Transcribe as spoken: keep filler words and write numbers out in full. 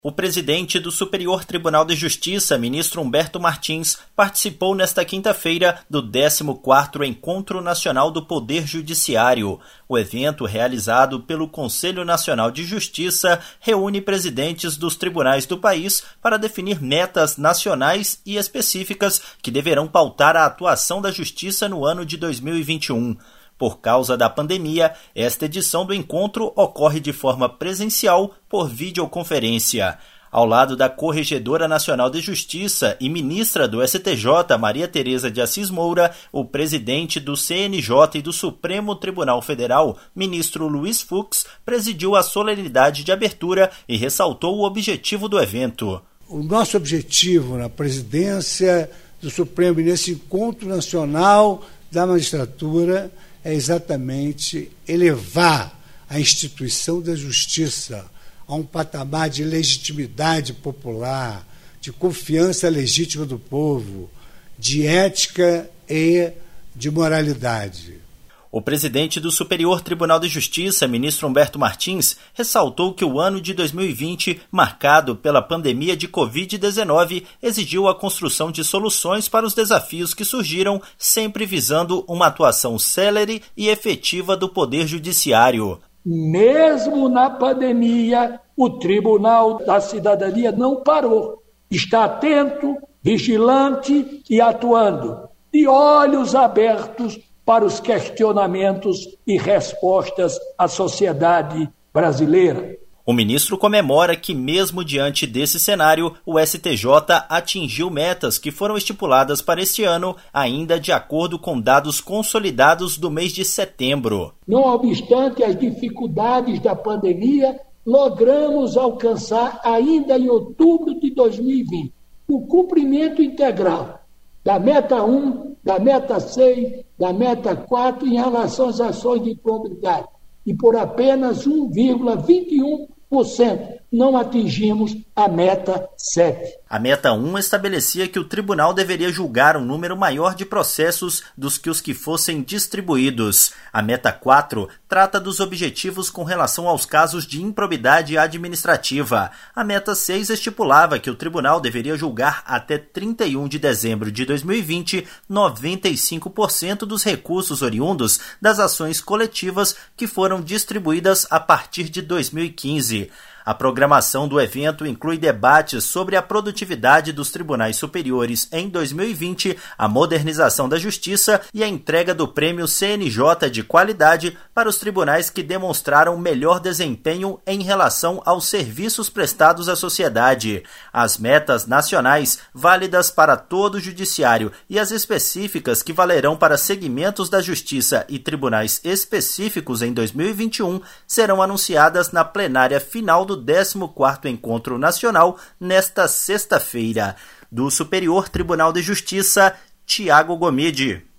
O presidente do Superior Tribunal de Justiça, ministro Humberto Martins, participou nesta quinta-feira do décimo quarto Encontro Nacional do Poder Judiciário. O evento, realizado pelo Conselho Nacional de Justiça, reúne presidentes dos tribunais do país para definir metas nacionais e específicas que deverão pautar a atuação da Justiça no ano de dois mil e vinte e um. Por causa da pandemia, esta edição do encontro ocorre de forma presencial por videoconferência. Ao lado da Corregedora Nacional de Justiça e ministra do S T J, Maria Tereza de Assis Moura, o presidente do C N J e do Supremo Tribunal Federal, ministro Luiz Fux, presidiu a solenidade de abertura e ressaltou o objetivo do evento. O nosso objetivo na presidência do Supremo e nesse encontro nacional da magistratura é exatamente elevar a instituição da justiça a um patamar de legitimidade popular, de confiança legítima do povo, de ética e de moralidade. O presidente do Superior Tribunal de Justiça, ministro Humberto Martins, ressaltou que o ano de dois mil e vinte, marcado pela pandemia de covid dezenove, exigiu a construção de soluções para os desafios que surgiram, sempre visando uma atuação célere e efetiva do Poder Judiciário. Mesmo na pandemia, o Tribunal da Cidadania não parou. Está atento, vigilante e atuando, de olhos abertos para os questionamentos e respostas à sociedade brasileira. O ministro comemora que, mesmo diante desse cenário, o S T J atingiu metas que foram estipuladas para este ano, ainda de acordo com dados consolidados do mês de setembro. Não obstante as dificuldades da pandemia, logramos alcançar, ainda em outubro de dois mil e vinte, o cumprimento integral da meta um, da meta seis, da meta quatro em relação às ações de probidade. E por apenas um vírgula vinte e um por cento não atingimos a meta sete. A meta um estabelecia que o tribunal deveria julgar um número maior de processos dos que os que fossem distribuídos. A meta quatro trata dos objetivos com relação aos casos de improbidade administrativa. A meta seis estipulava que o tribunal deveria julgar até trinta e um de dezembro de dois mil e vinte noventa e cinco por cento dos recursos oriundos das ações coletivas que foram distribuídas a partir de dois mil e quinze. A programação do evento inclui debates sobre a produtividade dos tribunais superiores em dois mil e vinte, a modernização da justiça e a entrega do prêmio C N J de qualidade para os tribunais que demonstraram melhor desempenho em relação aos serviços prestados à sociedade. As metas nacionais, válidas para todo o judiciário, e as específicas que valerão para segmentos da justiça e tribunais específicos em dois mil e vinte e um, serão anunciadas na plenária final do do décimo quarto Encontro Nacional nesta sexta-feira. Do Superior Tribunal de Justiça, Tiago Gomide.